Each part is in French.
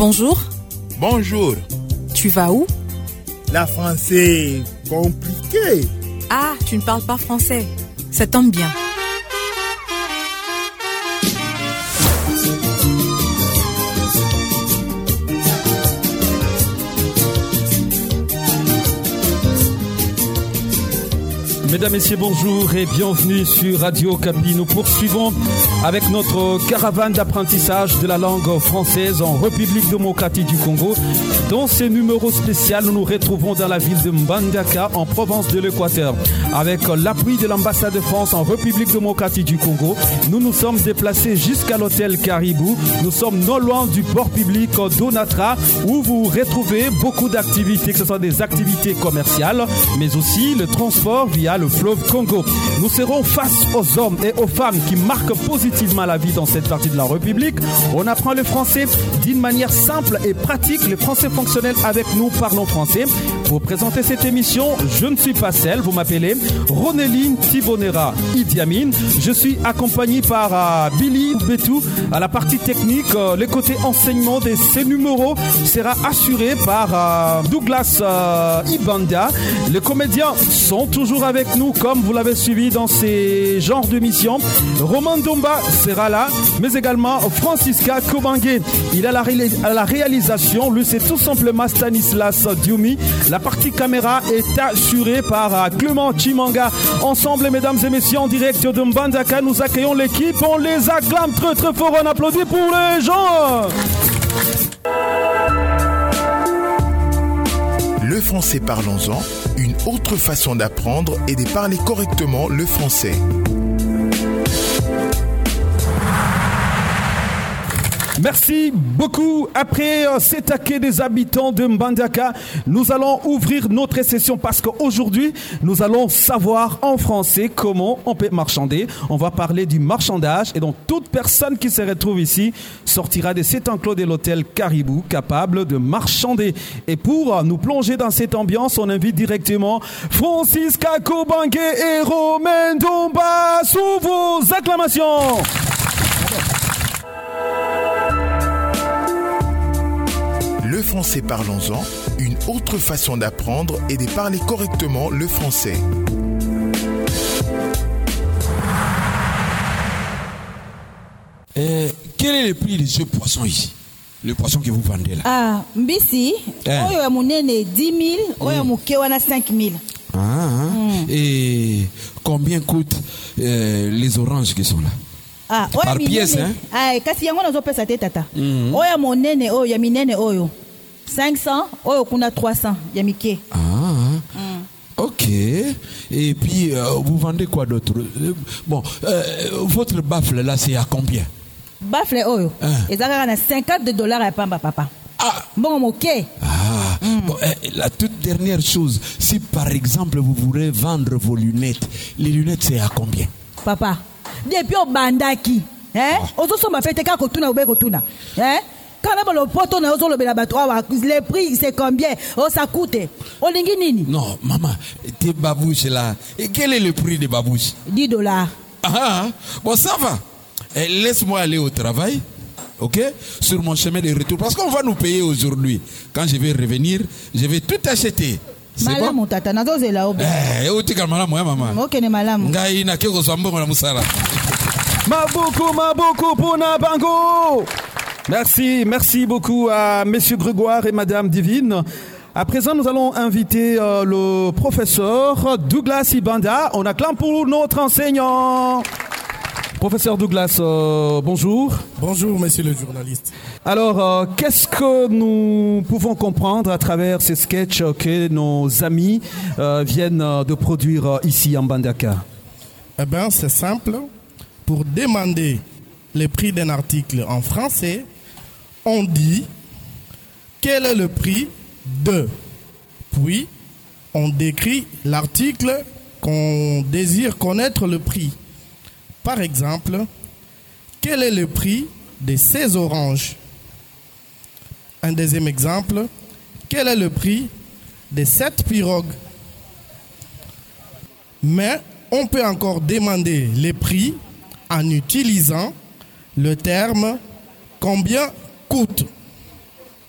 Bonjour. Bonjour. Tu vas où? La français compliqué. Ah, tu ne parles pas français. Ça tombe bien. Mesdames, Messieurs, bonjour et bienvenue sur Radio Okapi. Nous poursuivons avec notre caravane d'apprentissage de la langue française en République démocratique du Congo. Dans ce numéro spécial, nous nous retrouvons dans la ville de Mbandaka en province de l'Équateur. Avec l'appui de l'ambassade de France en République démocratique du Congo, nous nous sommes déplacés jusqu'à l'hôtel Caribou. Nous sommes non loin du port public d'Onatra où vous retrouvez beaucoup d'activités, que ce soit des activités commerciales, mais aussi le transport via le fleuve Congo. Nous serons face aux hommes et aux femmes qui marquent positivement la vie dans cette partie de la République. On apprend le français d'une manière simple et pratique. Les Français fonctionnels avec nous parlons français. Pour présenter cette émission, je ne suis pas seul. Vous m'appelez Ronéline Thibonera Idi Amin. Je suis accompagné par Billy Betou à la partie technique. Le côté enseignement de ces numéros sera assuré par Douglas Ibanda. Les comédiens sont toujours avec nous comme vous l'avez suivi dans ces genres d'émissions. Roman Domba sera là, mais également Francisca Kobangue. Il est à la réalisation. Lui, c'est tout simplement Stanislas Dioumi. La partie caméra est assurée par Clément Chimanga. Ensemble, mesdames et messieurs, en direct de Mbandaka, nous accueillons l'équipe. On les acclame très très fort. On applaudit pour les gens. Le français, parlons-en. Une autre façon d'apprendre et de parler correctement le français. Merci beaucoup. Après cet accueil des habitants de Mbandaka, nous allons ouvrir notre session parce qu'aujourd'hui, nous allons savoir en français comment on peut marchander. On va parler du marchandage et donc toute personne qui se retrouve ici sortira de cet enclos de l'hôtel Caribou capable de marchander. Et pour nous plonger dans cette ambiance, on invite directement Francisca Kobangue et Romain Domba sous vos acclamations. Le français, parlons-en. Une autre façon d'apprendre et de parler correctement le français. Quel est le prix de ce poisson ici? Le poisson que vous vendez là? Ah, mbisi, oyo ya munene 10 000, oyo ya muke wana 5 000. Et combien coûtent les oranges qui sont là? Ah, par pièce, hein? Ah, kasi yango nazo pesa te tata. Oyo ya monene oyo ya minene oyo 500, oyo kuna 300 ya mike. Ok. Et puis vous vendez quoi d'autre? Bon, votre baffle là, c'est à combien? Baffle oyo. Ezaka na $50 ya pamba papa. Ah. Bon moke. Bon, la toute dernière chose, si par exemple vous voulez vendre vos lunettes, les lunettes c'est à combien? Papa, depuis au bandaki, ozo soma fete ka kotuna ube kotuna, quand même le poteau na ozo le belabato, les prix c'est combien? Oh ça coûte. Olingi nini? Non, maman, tes babouches là, et quel est le prix des babouches? $10. Bon ça va. Laisse-moi aller au travail. Ok, sur mon chemin de retour, parce qu'on va nous payer aujourd'hui. Quand je vais revenir, je vais tout acheter. C'est malamu bon? Tata nazo zela obe. Utika malamu ya maman. Ok ne malamu. Ngai na keko swambongo na musala. Mabuku pona bango. Merci beaucoup à Monsieur Grégoire et Madame Divine. À présent, nous allons inviter le professeur Douglas Ibanda. On acclame pour notre enseignant. Professeur Douglas, bonjour. Bonjour, monsieur le journaliste. Alors, qu'est-ce que nous pouvons comprendre à travers ces sketchs que nos amis viennent de produire ici en Mbandaka? Eh bien, c'est simple. Pour demander le prix d'un article en français, on dit quel est le prix de. Puis, on décrit l'article qu'on désire connaître le prix. Par exemple, quel est le prix de ces oranges? Un deuxième exemple, quel est le prix de cette pirogue? Mais on peut encore demander les prix en utilisant le terme combien coûte.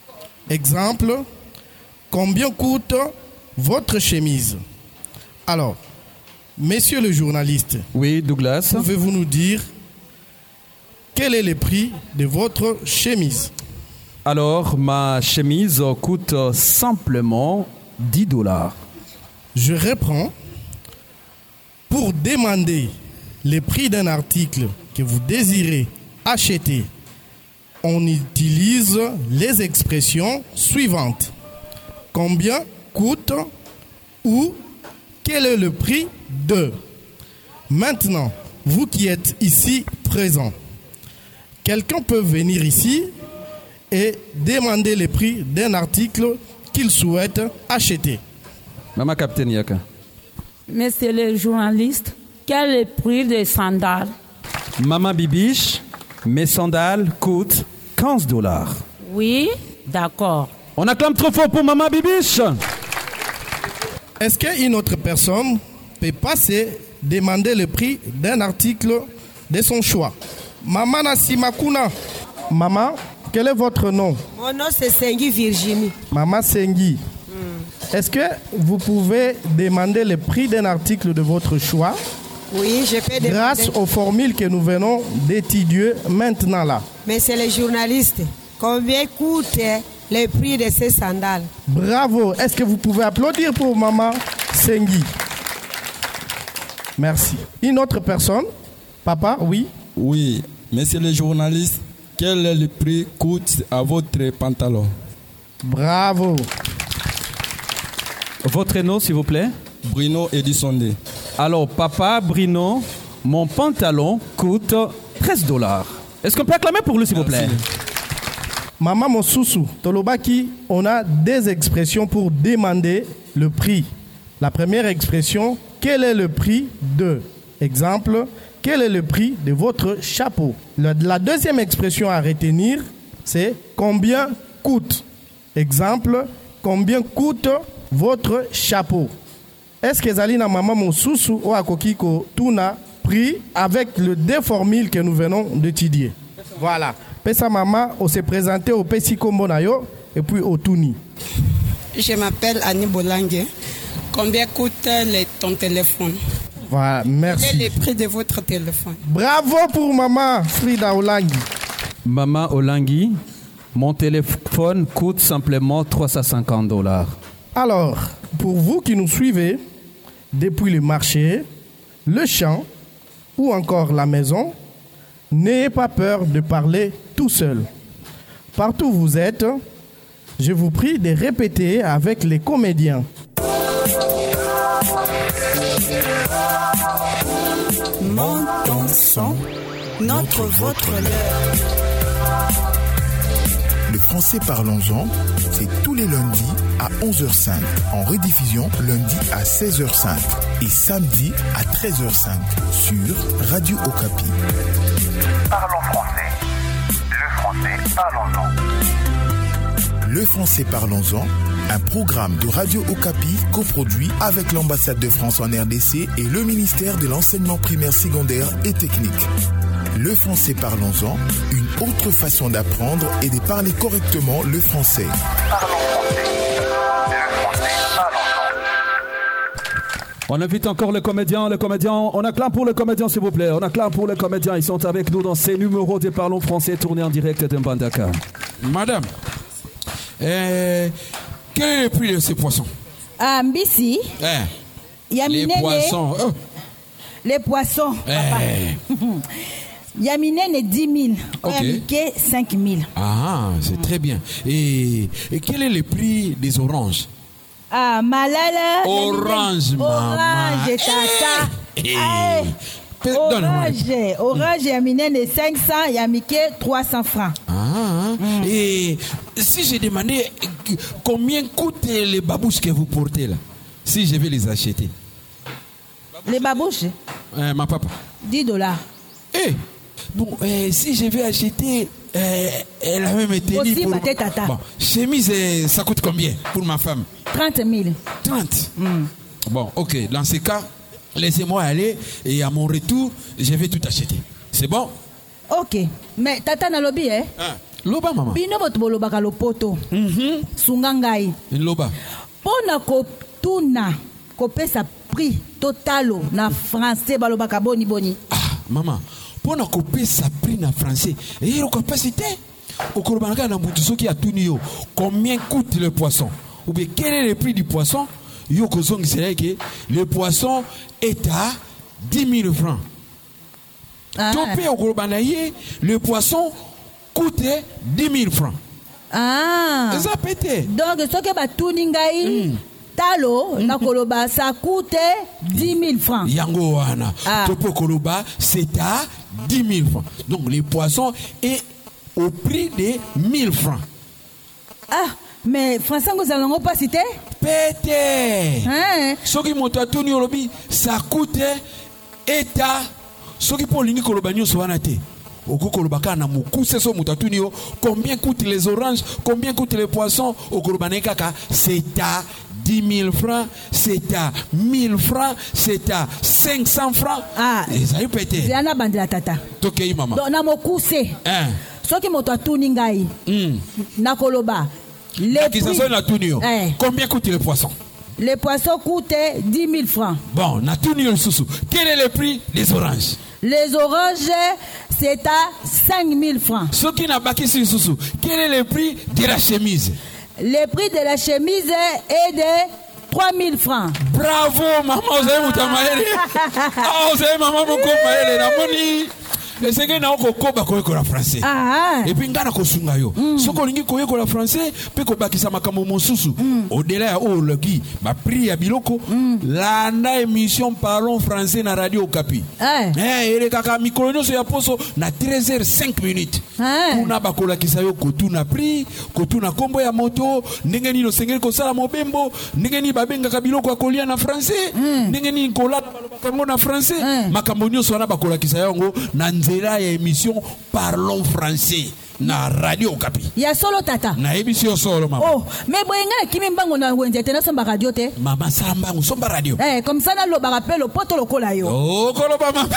Exemple, combien coûte votre chemise? Alors, messieurs le journaliste, Oui, Douglas. pouvez-vous nous dire quel est le prix de votre chemise? Alors, ma chemise coûte simplement $10. Je reprends. Pour demander le prix d'un article que vous désirez acheter, on utilise les expressions suivantes. Combien coûte ou quel est le prix de? Maintenant, vous qui êtes ici présents, quelqu'un peut venir ici et demander le prix d'un article qu'il souhaite acheter. Maman Capitaine Yaka. Monsieur le journaliste, quel est le prix des sandales? Maman Bibiche, mes sandales coûtent $15. Oui, d'accord. On acclame trop fort pour Maman Bibiche. Est-ce qu'une autre personne peut passer demander le prix d'un article de son choix? Maman Nasimakuna. Maman, quel est votre nom? Mon nom c'est Sengi Virginie. Maman Sengi. Est-ce que vous pouvez demander le prix d'un article de votre choix Oui, je peux demander. grâce aux formules que nous venons d'étudier maintenant là? Mais c'est les journalistes. Combien coûte le prix de ces sandales? Bravo. Est-ce que vous pouvez applaudir pour Maman Sengi? Merci. Une autre personne? Papa, oui? Oui, monsieur le journaliste, quel est le prix coûte à votre pantalon? Bravo. Votre nom, s'il vous plaît? Bruno Edisonde. Alors, papa Bruno, mon pantalon coûte $13. Est-ce qu'on peut acclamer pour lui, s'il vous plaît? Maman Mosusu, Tolobaki, on a des expressions pour demander le prix. La première expression, quel est le prix de? Exemple, quel est le prix de votre chapeau? La deuxième expression à retenir, c'est combien coûte? Exemple, combien coûte votre chapeau? Est-ce que Zalina Maman Mosusu ou Akokiko Tuna prix avec le deux formules que nous venons d'étudier? Voilà. Pesa Maman, on s'est présenté au Pesiko Monayo et puis au Tuni. Je m'appelle Annie Bolangue. Combien coûte ton téléphone? Voilà, merci. Quel est le prix de votre téléphone? Bravo pour Maman Frida Olangi. Maman Olangi, mon téléphone coûte simplement $350. Alors, pour vous qui nous suivez depuis le marché, le champ ou encore la maison, n'ayez pas peur de parler tout seul. Partout où vous êtes, je vous prie de répéter avec les comédiens. Montons son, notre, votre, leur. Le français parlons-en, c'est tous les lundis à 11h05, en rediffusion lundi à 16h05 et samedi à 13h05 sur Radio Okapi. Parlons français. Le français parlons-en. Le français parlons-en, un programme de Radio Okapi coproduit avec l'ambassade de France en RDC et le ministère de l'enseignement primaire, secondaire et technique. Le français parlons-en, une autre façon d'apprendre et de parler correctement le français. Parlons français. Le français parlons-en. On invite encore le comédien. On acclame pour le comédien, s'il vous plaît. On acclame pour le comédien. Ils sont avec nous dans ces numéros de Parlons français tournés en direct de Mbandaka. Madame, quel est le prix de ces poissons? Ah, Mbisi. Les poissons. Oh. Les poissons. Yaminene 10 000. Okay. 5 000. Ah, c'est très bien. Et quel est le prix des oranges? Ah, Malala. Orange, maman. Orange, tata. Orange, Yaminene 500, Yamike 300 francs. Et si j'ai demandé combien coûtent les babouches que vous portez là, si je vais les acheter? Les babouches? Ma papa. $10. Bon, si je vais acheter la même tenue aussi, pour... Bon, chemise, ça coûte combien pour ma femme? 30 000. 30. Bon, ok. Dans ces cas, laissez-moi aller et à mon retour, je vais tout acheter. C'est bon? Ok. Mais tata na lobby, Loba mama. Bino boto bolobaka lopoto. Sunga ngai. Loba. Pona kotuna kopesa prix totalo na français balobaka boni boni. Ah mama, pona kopesa prix na français. Et au capacité au kolobanaka na mutu soki atuni yo combien coûte le poisson ou bien quel est le prix du poisson? Yo kozongi c'est que le poisson est à 10 000 francs. Topé au kolobanaye le poisson coûte 10 000 francs. Ah. Ça pété. Donc ce que batuni ngai talo na koloba ça coûte 10 000 francs. Yango wana. Topé koloba c'est à 10 000 francs. Donc le poisson est au prix de 1000 francs. Ah, mais français vous allons pas citer? Pété. Ce qui monte à Tony Olobi, ça coûte état. Ce qui pour l'unique Olobagnon soit naté. Au Kolobaka na mukuse so mutatuni yo. Combien coûtent les oranges? Combien coûtent les poissons? Au Kolobanekaka, c'est à 10 000 francs, c'est à 1000 francs, c'est à 500 francs. Ah, et ça y pété. C'est un abandon la tata. Tokei maman. Donc na mokuse. Ce qui monte à Tony ngai. Na Koloba. Les prix. Combien coûte le poisson? Les poissons coûtent 10 000 francs. Bon, na Tony le sous. Quel est le prix des oranges? Les oranges, c'est à 5 000 francs. Ce qui n'a pas quitté sous. Quel est le prix de la chemise? Le prix de la chemise est de 3 000 francs. Bravo, maman, vous avez moutamaere. Ah, vous avez maman, mon copain, la monnaie. Et c'est que nous avons la français. Et puis nous avons sunga yo. Ce qu'on dit ko la français, pe ko bakisa makambo mosusu. Au-delà ya o logi, ma prix ya biloko, la na émission parlons français na radio Okapi. Ele kaka mikolo so ya poso na 13h05. Kuna bakola kisa yo kotuna prix, kotuna kombo ya moto, ndenge ni no sengeli ko sala mobembo, ndenge ni babenga ka biloko akolia na français, ndenge ni kola bakango na français, makambo nyoso na bakola kisa yango na nzela ya émission parlons français na radio Okapi. Ya solo tata. Na émission solo mama. Oh, mais boyenga kimi mbango na wenze tena somba radio te. Mama samba somba radio. Comme ça na lo ba rappel au poto lokola yo. Oh, koloba mama.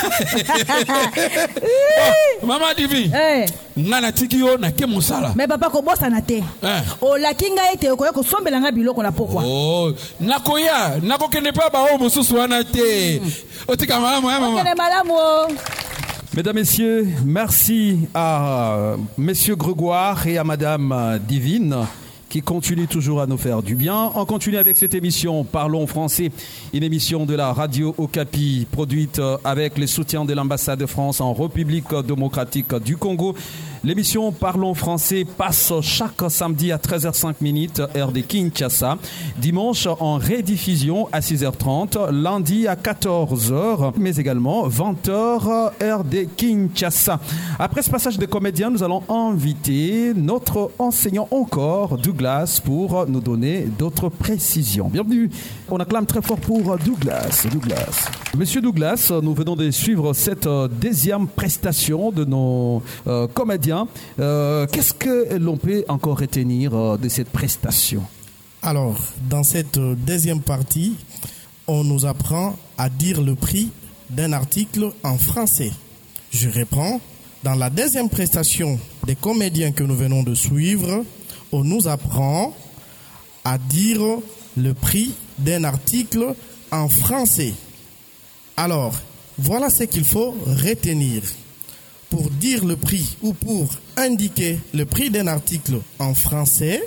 Oh, mama divi. Ngana tiki yo na ke mosala. Mais papa ko bossa na te. O la kinga ete ko ko sombela nga biloko na pokwa. Oh, nakoya, nakokende pa ba o mosusu wana te. Otika malamu ya mama. Okene malamu. Mesdames, Messieurs, merci à Monsieur Grégoire et à Madame Divine qui continuent toujours à nous faire du bien. On continue avec cette émission Parlons français, une émission de la radio Okapi produite avec le soutien de l'ambassade de France en République démocratique du Congo. L'émission Parlons français passe chaque samedi à 13h05 heure de Kinshasa, dimanche en rediffusion à 6h30, lundi à 14h, mais également 20h heure de Kinshasa. Après ce passage de comédien, nous allons inviter notre enseignant encore, Douglas, pour nous donner d'autres précisions. Bienvenue. On acclame très fort pour Douglas. Monsieur Douglas, nous venons de suivre cette deuxième prestation de nos comédiens. Qu'est-ce que l'on peut encore retenir de cette prestation? Alors, dans cette deuxième partie, on nous apprend à dire le prix d'un article en français. Je reprends. Dans la deuxième prestation des comédiens que nous venons de suivre, on nous apprend à dire le prix d'un article en français. Alors, voilà ce qu'il faut retenir. Pour dire le prix ou pour indiquer le prix d'un article en français,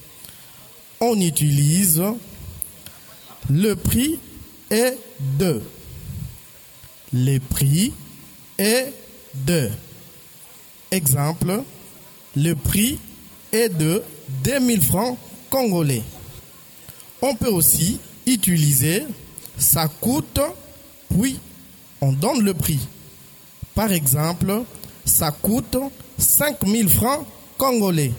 on utilise le prix est de. Le prix est de. Exemple, le prix est de 2000 francs congolais. On peut aussi utiliser ça coûte, puis on donne le prix. Par exemple, ça coûte 5000 francs congolais.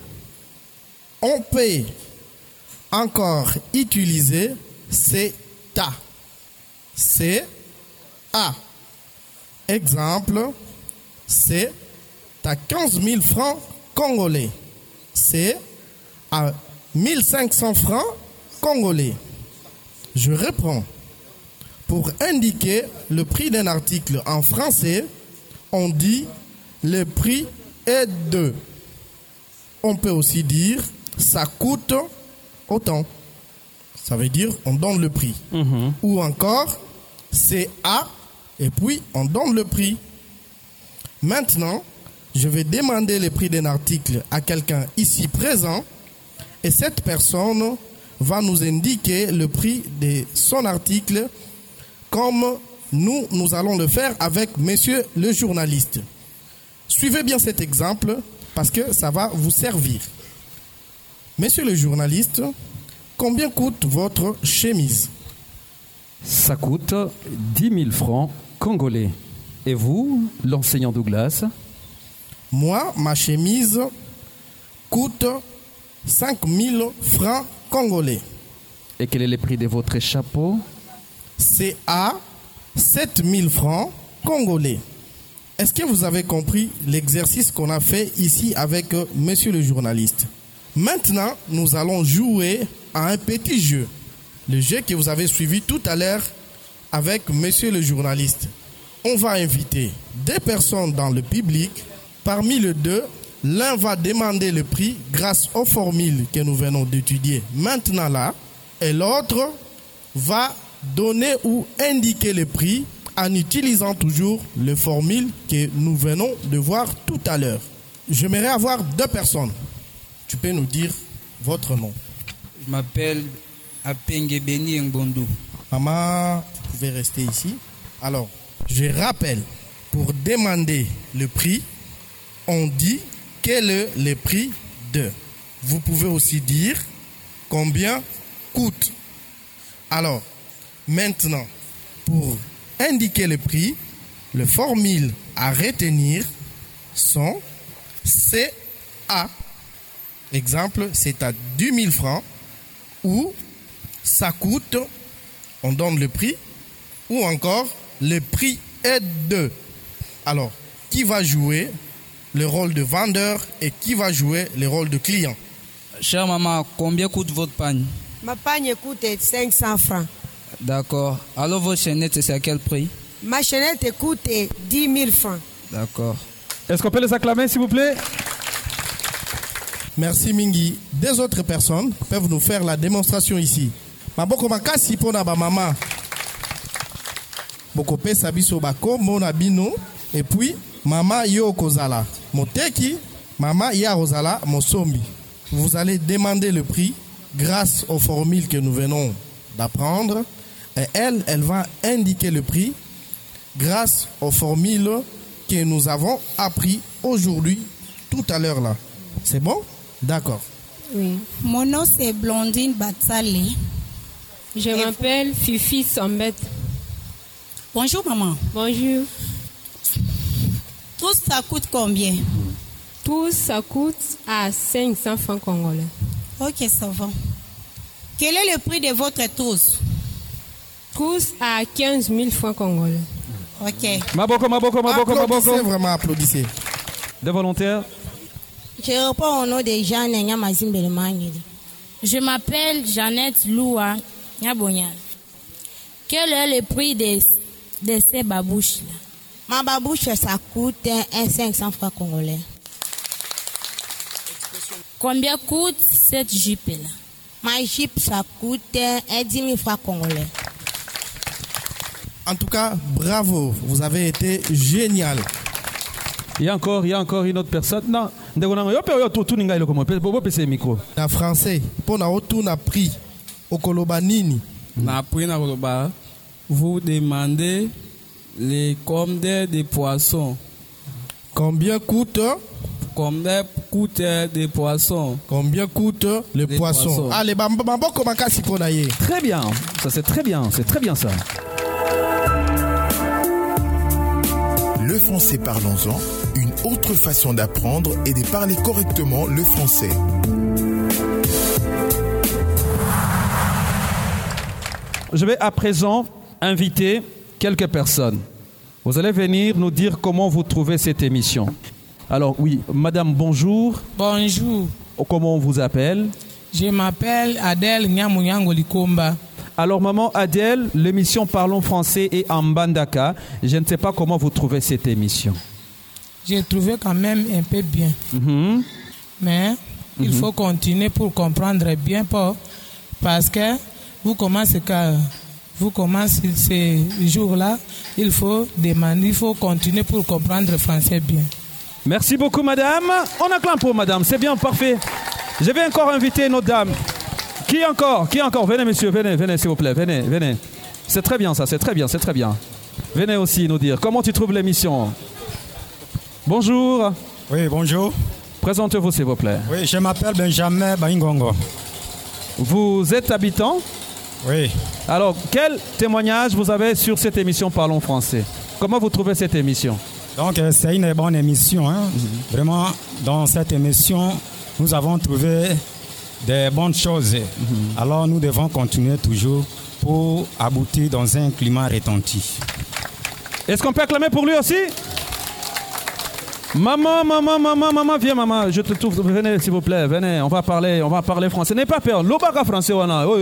On peut encore utiliser c'est ta. C'est à. Exemple, c'est à 15 000 francs congolais. C'est à 1500 francs congolais. Je reprends. Pour indiquer le prix d'un article en français, on dit le prix est de. On peut aussi dire ça coûte autant. Ça veut dire on donne le prix. Ou encore c'est à et puis on donne le prix. Maintenant, je vais demander le prix d'un article à quelqu'un ici présent et cette personne va nous indiquer le prix de son article comme nous allons le faire avec monsieur le journaliste. Suivez bien cet exemple parce que ça va vous servir. Monsieur le journaliste, combien coûte votre chemise? Ça coûte 10 000 francs congolais. Et vous, l'enseignant Douglas? Moi, ma chemise coûte 5 000 francs congolais. Et quel est le prix de votre chapeau? C'est à 7 000 francs congolais. Est-ce que vous avez compris l'exercice qu'on a fait ici avec monsieur le journaliste? Maintenant, nous allons jouer à un petit jeu. Le jeu que vous avez suivi tout à l'heure avec monsieur le journaliste. On va inviter deux personnes dans le public. Parmi les deux, l'un va demander le prix grâce aux formules que nous venons d'étudier maintenant là. Et l'autre va donner ou indiquer le prix en utilisant toujours les formules que nous venons de voir tout à l'heure. J'aimerais avoir deux personnes. Tu peux nous dire votre nom? Je m'appelle Apenge Beni Ngbondu. Maman, vous pouvez rester ici. Alors, je rappelle, pour demander le prix, on dit quel est le prix de. Vous pouvez aussi dire combien coûte. Alors, maintenant, pour indiquer le prix, les formules à retenir sont CA. Exemple, c'est à 10 000 francs. Ou ça coûte, on donne le prix. Ou encore, le prix est de. Alors, qui va jouer le rôle de vendeur et qui va jouer le rôle de client? Chère maman, combien coûte votre pagne? Ma pagne coûte 500 francs. D'accord. Alors votre chaînette, c'est à quel prix? Ma chaînette coûte 10 000 francs. D'accord. Est-ce qu'on peut les acclamer, s'il vous plaît? Merci Mingi. Des autres personnes peuvent nous faire la démonstration ici. Maboko makasi pona ba maman. Boko pesa biso bako mona bino et puis mama yo kozala moteki, mama ya kozala mosombi. Vous allez demander le prix grâce aux formules que nous venons d'apprendre et elle va indiquer le prix grâce aux formules que nous avons appris aujourd'hui tout à l'heure là. C'est bon? D'accord. Oui. Mon nom c'est Blondine Batsale. Je m'appelle Fifi Sambet. Bonjour maman. Bonjour. Tout ça coûte combien? Tout ça coûte à 500 francs congolais. Ok, ça va. Quel est le prix de votre trousse? Trousse à 15 000 francs congolais. Ok. Maboko. Applaudissez vraiment, applaudissez. Des volontaires? Je réponds au nom de Jeanne Nyamazimbe. Je m'appelle Jeannette Loua Nyabonyal. Quel est le prix de ces babouches-là? Ma babouche, ça coûte 500 francs congolais. Combien coûte cette jupe-là? Ma jupe, ça coûte 10 000 francs congolais. En tout cas, bravo, vous avez été génial. Il y a encore une autre personne. Non, en français, pour na prix au kolobanini. Na prix na koloba, vous demandez les combien de poissons. Combien coûte des poissons? Combien coûte le poisson? Allez, bamboko makasi ponaye. Très bien, ça c'est très bien ça. Le français parlons-en, une autre façon d'apprendre et de parler correctement le français. Je vais à présent inviter quelques personnes. Vous allez venir nous dire comment vous trouvez cette émission. Alors oui, madame, bonjour. Bonjour. Comment on vous appelle? Je m'appelle Adèle Nyamunyango Likomba. Alors maman Adèle, l'émission Parlons français est en Mbandaka. Je ne sais pas comment vous trouvez cette émission. J'ai trouvé quand même un peu bien. Mais il faut continuer pour comprendre bien parce que vous commencez ces jours-là, il faut demander, il faut continuer pour comprendre le français bien. Merci beaucoup, madame. On acclame pour madame, c'est bien, parfait. Je vais encore inviter nos dames. Qui encore? Venez, monsieur, venez, s'il vous plaît, venez. C'est très bien ça, c'est très bien. Venez aussi nous dire comment tu trouves l'émission. Bonjour. Oui, bonjour. Présentez-vous, s'il vous plaît. Oui, je m'appelle Benjamin Baingongo. Vous êtes habitant? Oui. Alors, quel témoignage vous avez sur cette émission Parlons français? Comment vous trouvez cette émission? Donc, c'est une bonne émission. Vraiment, dans cette émission, nous avons trouvé des bonnes choses. Alors, nous devons continuer toujours pour aboutir dans un climat retenti. Est-ce qu'on peut acclamer pour lui aussi? Maman, viens maman, je te trouve, venez s'il vous plaît, venez, on va parler français. N'ayez pas peur, l'obaka français,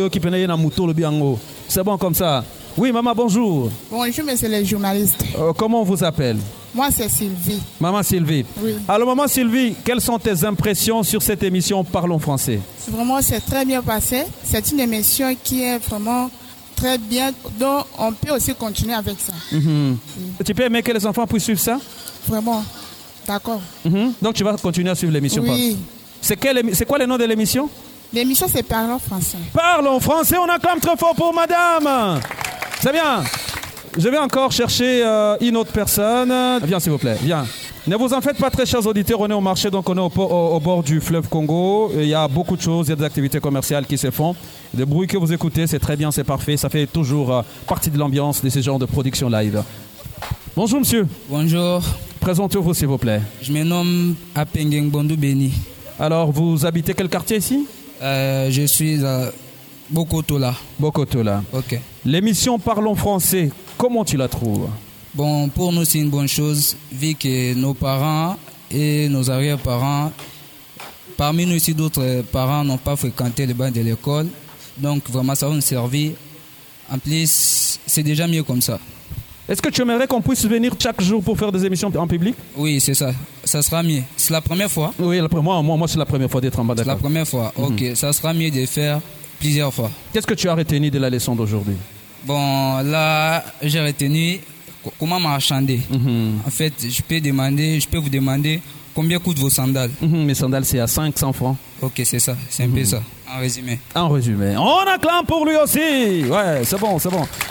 c'est bon comme ça. Oui maman, bonjour. Bonjour monsieur le journaliste. Comment on vous appelle? Moi c'est Sylvie. Maman Sylvie. Oui. Alors maman Sylvie, quelles sont tes impressions sur cette émission Parlons français? Vraiment c'est très bien passé, c'est une émission qui est vraiment très bien, donc on peut aussi continuer avec ça. Oui. Tu peux aimer que les enfants puissent suivre ça? Vraiment. D'accord. Donc tu vas continuer à suivre l'émission. Oui. C'est quoi le nom de l'émission? L'émission c'est Parlons français. Parlons français, on acclame très fort pour madame. C'est bien. Je vais encore chercher une autre personne. Viens s'il vous plaît, viens. Ne vous en faites pas très chers auditeurs, on est au marché, donc on est au bord du fleuve Congo. Il y a beaucoup de choses, il y a des activités commerciales qui se font. Le bruit que vous écoutez, c'est très bien, c'est parfait. Ça fait toujours partie de l'ambiance de ce genre de production live. Bonjour monsieur. Bonjour. Présentez-vous s'il vous plaît. Je me nomme Apengeng Bondou Beni. Alors vous habitez quel quartier ici? Je suis à Bokotola. Bokotola. Ok. L'émission Parlons français, comment tu la trouves? Bon, pour nous c'est une bonne chose, vu que nos parents et nos arrière-parents, parmi nous aussi d'autres parents n'ont pas fréquenté le banc de l'école. Donc vraiment ça va nous servir. En plus, c'est déjà mieux comme ça. Est-ce que tu aimerais qu'on puisse venir chaque jour pour faire des émissions en public? Oui, c'est ça. Ça sera mieux. C'est la première fois? Oui, moi c'est la première fois d'être en bas d'accord. C'est la première fois. Ok, ça sera mieux de faire plusieurs fois. Qu'est-ce que tu as retenu de la leçon d'aujourd'hui? Bon, là, j'ai retenu comment marchander. En fait, je peux vous demander combien coûtent vos sandales. Mes sandales, c'est à 500 francs. Ok, c'est ça. C'est un peu ça, en résumé. En résumé. On acclame pour lui aussi. Ouais, c'est bon.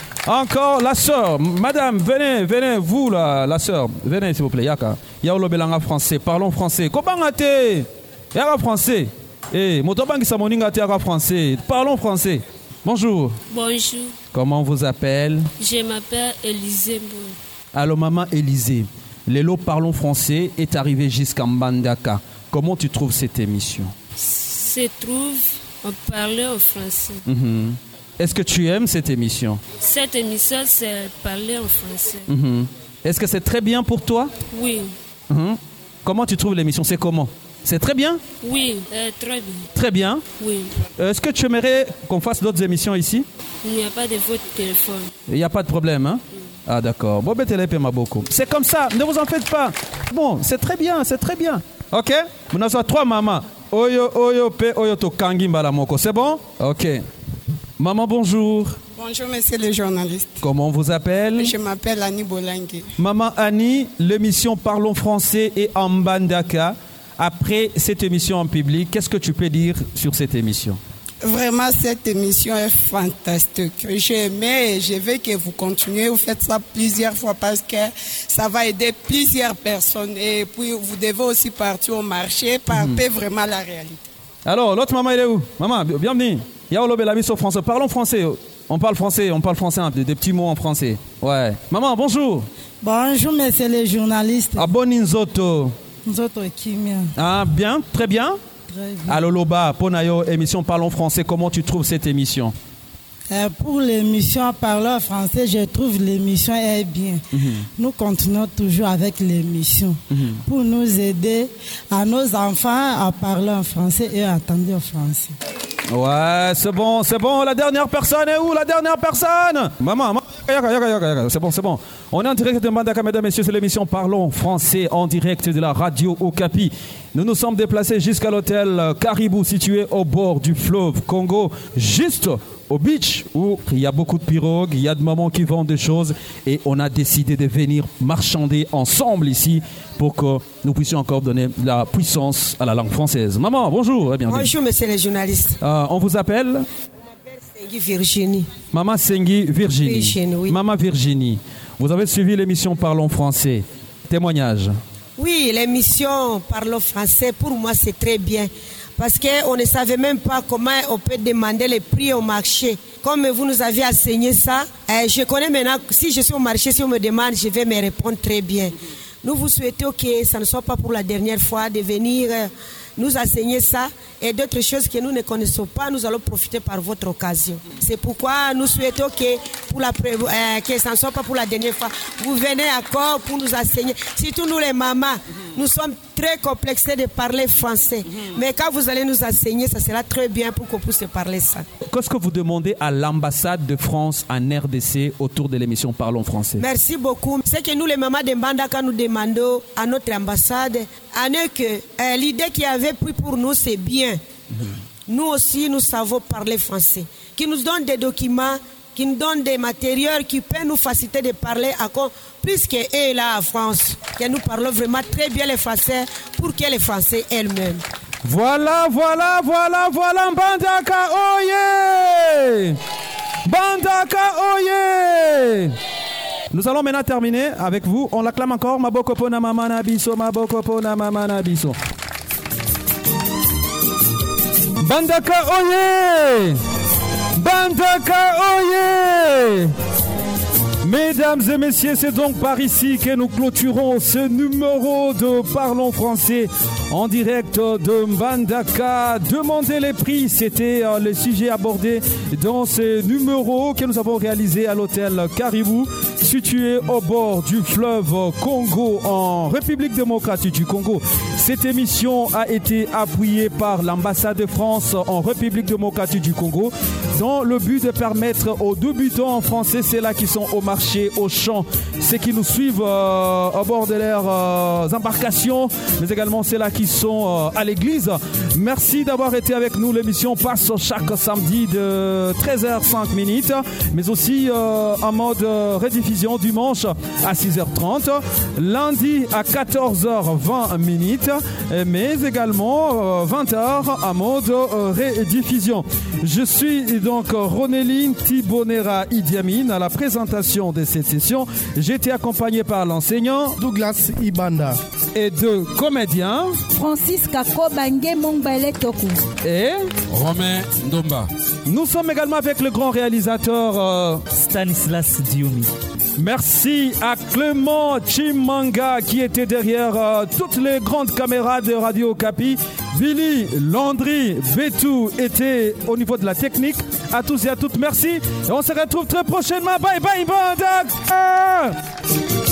Encore la sœur, madame, venez, vous là, la sœur, venez s'il vous plaît, Yaka. Yaolo Belanga français, parlons français. Kobangate, Yaka français. Motobangi Samoninga Yaka français, parlons français. Bonjour. Bonjour. Comment on vous appelle? Je m'appelle Élisée. Alors maman Élisée, Lélo Parlons français est arrivé jusqu'à Mbandaka. Comment tu trouves cette émission? On parlait au français. Est-ce que tu aimes cette émission? Cette émission, c'est parler en français. Est-ce que c'est très bien pour toi? Oui. Comment tu trouves l'émission? C'est comment? C'est très bien? Oui, très bien. Très bien? Oui. Est-ce que tu aimerais qu'on fasse d'autres émissions ici? Il n'y a pas de votre téléphone. Il n'y a pas de problème, hein? Ah d'accord. Bon, c'est comme ça, ne vous en faites pas. Bon, c'est très bien. Ok? Nous avons 3 mamans. Oyo, pe, oyo, to, kangi, mbalamoko. C'est bon? Ok. Maman, bonjour. Bonjour, monsieur le journaliste. Comment on vous appelle? Je m'appelle Annie Bolangue. Maman Annie, l'émission Parlons français est en Mbandaka. Après cette émission en public, qu'est-ce que tu peux dire sur cette émission? Vraiment, cette émission est fantastique. J'ai aimé et je veux que vous continuez. Vous faites ça plusieurs fois parce que ça va aider plusieurs personnes. Et puis, vous devez aussi partir au marché, parler vraiment la réalité. Alors, l'autre maman, elle est où? Maman, bienvenue. Yaolo Belamis au français. Parlons français. On parle français, des petits mots en français. Ouais. Maman, bonjour. Bonjour, monsieur le journaliste. Aboni Nzoto. Nzoto Kimia. Ah, bien, très bien. Très bien. Alors, Loba, Ponayo, émission Parlons français. Comment tu trouves cette émission? Pour l'émission Parlons français, je trouve l'émission est bien. Nous continuons toujours avec l'émission pour nous aider à nos enfants à parler en français et à attendre en français. Ouais, c'est bon. La dernière personne est où? La dernière personne? Maman. C'est bon. On est en direct de Mbandaka, mesdames et messieurs, c'est l'émission Parlons Français en direct de la radio Okapi. Nous nous sommes déplacés jusqu'à l'hôtel Caribou situé au bord du fleuve Congo, juste au beach où il y a beaucoup de pirogues, il y a de mamans qui vendent des choses et on a décidé de venir marchander ensemble ici pour que nous puissions encore donner la puissance à la langue française. Maman, bonjour et bienvenue. Bonjour, monsieur les journalistes. On vous appelle Virginie. Maman Sengi Virginie. Oui. Maman Virginie, vous avez suivi l'émission Parlons Français. Témoignage. Oui, l'émission Parlons Français, pour moi, c'est très bien. Parce qu'on ne savait même pas comment on peut demander les prix au marché. Comme vous nous avez enseigné ça, je connais maintenant, si je suis au marché, si on me demande, je vais me répondre très bien. Nous vous souhaitons que ça ne soit pas pour la dernière fois de venir nous enseigner ça et d'autres choses que nous ne connaissons pas, nous allons profiter par votre occasion. C'est pourquoi nous souhaitons que ça ne soit pas pour la dernière fois. Vous venez encore pour nous enseigner. Surtout nous les mamans, nous sommes très complexés de parler français. Mais quand vous allez nous enseigner, ça sera très bien pour qu'on puisse parler ça. Qu'est-ce que vous demandez à l'ambassade de France en RDC autour de l'émission Parlons Français? Merci beaucoup. C'est que nous les mamans de Mbandaka, nous demandons à notre ambassade que l'idée qu'il y avait pris pour nous, c'est bien. Nous aussi, nous savons parler français. Qui nous donne des documents, qui nous donne des matériels qui peuvent nous faciliter de parler encore plus qu'eux là en France. Que nous parlons vraiment très bien les Français pour que les Français elles-mêmes. Voilà, Mbandaka, oye! Mbandaka, oye! Nous allons maintenant terminer avec vous. On l'acclame encore. Maboko pona mama na biso, maboko pona mama na biso. Mbandaka, oye! Mbandaka, oye! Mesdames et messieurs, c'est donc par ici que nous clôturons ce numéro de Parlons Français en direct de Mbandaka. Demandez les prix, c'était le sujet abordé dans ce numéro que nous avons réalisé à l'hôtel Caribou, situé au bord du fleuve Congo en République démocratique du Congo. Cette émission a été appuyée par l'ambassade de France en République démocratique du Congo dans le but de permettre aux débutants en français, ceux-là qui sont au marché, au champ, ceux qui nous suivent au bord de leurs embarcations, mais également ceux-là qui sont à l'église. Merci d'avoir été avec nous. L'émission passe chaque samedi de 13h05, mais aussi en mode rediffusion dimanche à 6h30, lundi à 14h20, mais également 20h en mode rediffusion. Je suis donc Ronéline Thibonera Idi Amin à la présentation de cette session. J'ai été accompagné par l'enseignant Douglas Ibanda et deux comédiens Francis Kako Bangé Mongbele Toku et Romain Ndomba. Nous sommes également avec le grand réalisateur Stanislas Dioumi. Merci à Clément Chimanga qui était derrière toutes les grandes caméras de Radio Okapi. Billy, Landry, Betou étaient au niveau de la technique. À tous et à toutes, merci. Et on se retrouve très prochainement. Bye bye, Mbandaka.